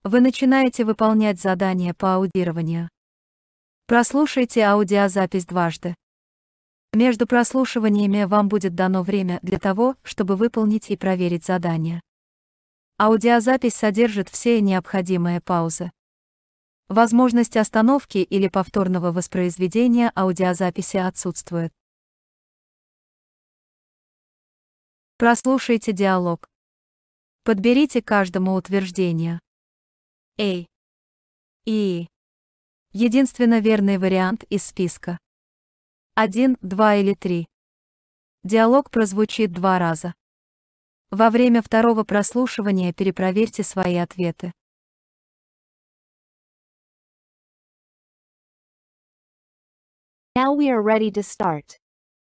Вы начинаете выполнять задание по аудированию. Прослушайте аудиозапись дважды. Между прослушиваниями вам будет дано время для того, чтобы выполнить и проверить задание. Аудиозапись содержит все необходимые паузы. Возможность остановки или повторного воспроизведения аудиозаписи отсутствует. Прослушайте диалог. Подберите каждому утверждение. A. И. Единственно верный вариант из списка. 1, 2 или 3. Диалог прозвучит 2 раза. Во время второго прослушивания перепроверьте свои ответы. Now we are ready to start.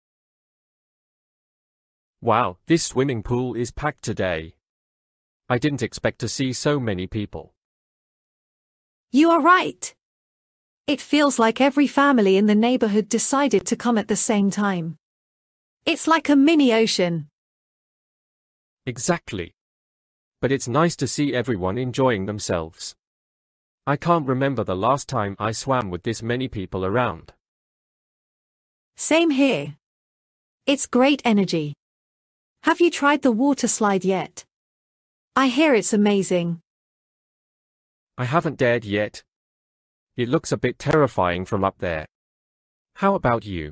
Wow, this swimming pool is packed today. I didn't expect to see so many people. You are right. It feels like every family in the neighborhood decided to come at the same time. It's like a mini ocean. Exactly. But it's nice to see everyone enjoying themselves. I can't remember the last time I swam with this many people around. Same here. It's great energy. Have you tried the water slide yet? I hear it's amazing. I haven't dared yet. It looks a bit terrifying from up there. How about you?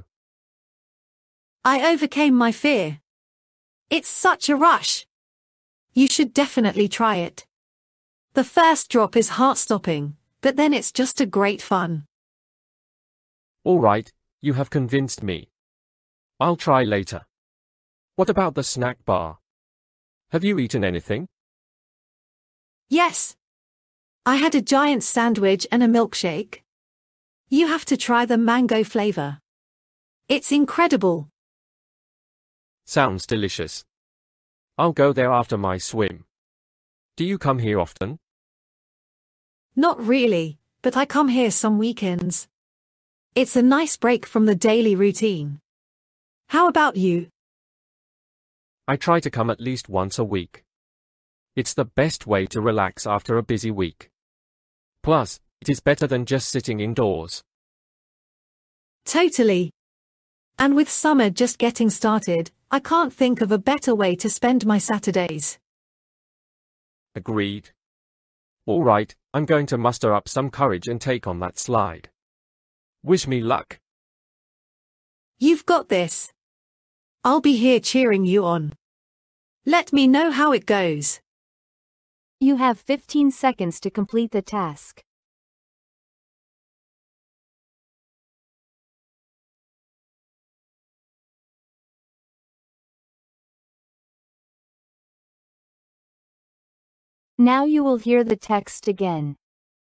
I overcame my fear. It's such a rush. You should definitely try it. The first drop is heart-stopping, but then it's just a great fun. All right, you have convinced me. I'll try later. What about the snack bar? Have you eaten anything? Yes. I had a giant sandwich and a milkshake. You have to try the mango flavor. It's incredible. Sounds delicious. I'll go there after my swim. Do you come here often? Not really, but I come here some weekends. It's a nice break from the daily routine. How about you? I try to come at least once a week. It's the best way to relax after a busy week. Plus, it is better than just sitting indoors. Totally. And with summer just getting started, I can't think of a better way to spend my Saturdays. Agreed. All right, I'm going to muster up some courage and take on that slide. Wish me luck. You've got this. I'll be here cheering you on. Let me know how it goes. You have 15 seconds to complete the task. Now you will hear the text again.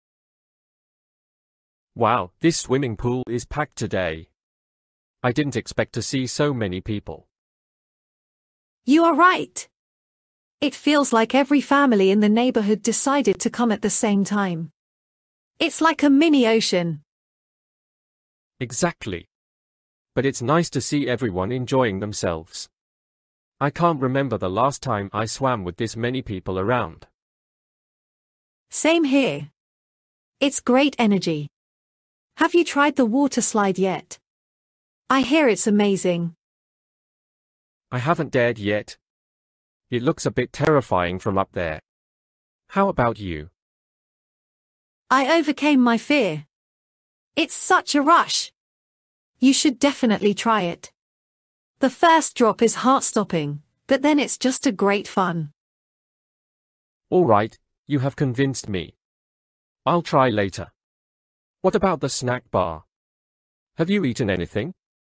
Wow, this swimming pool is packed today. I didn't expect to see so many people. You are right. It feels like every family in the neighborhood decided to come at the same time. It's like a mini ocean. Exactly. But it's nice to see everyone enjoying themselves. I can't remember the last time I swam with this many people around. Same here. It's great energy. Have you tried the water slide yet? I hear it's amazing. I haven't dared yet. It looks a bit terrifying from up there. How about you? I overcame my fear. It's such a rush. You should definitely try it. The first drop is heart-stopping, but then it's just a great fun. All right, you have convinced me. I'll try later. What about the snack bar? Have you eaten anything?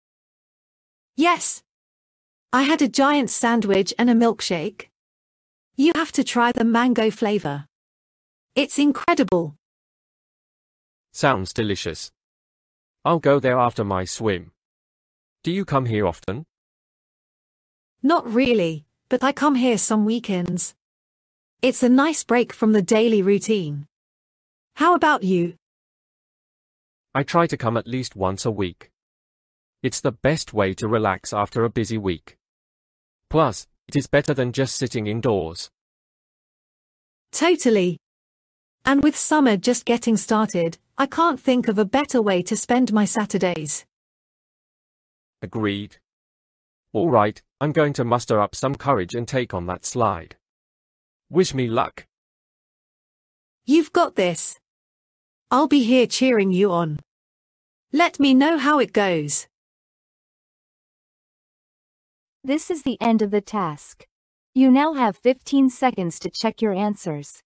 Yes. I had a giant sandwich and a milkshake. You have to try the mango flavor. It's incredible. Sounds delicious. I'll go there after my swim. Do you come here often? Not really, but I come here some weekends. It's a nice break from the daily routine. How about you? I try to come at least once a week. It's the best way to relax after a busy week. Plus, it is better than just sitting indoors. Totally. And with summer just getting started, I can't think of a better way to spend my Saturdays. Agreed. All right, I'm going to muster up some courage and take on that slide. Wish me luck. You've got this. I'll be here cheering you on. Let me know how it goes. This is the end of the task. You now have 15 seconds to check your answers.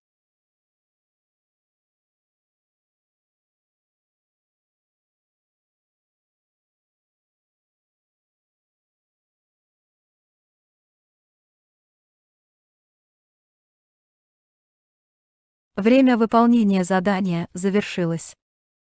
Время выполнения задания завершилось.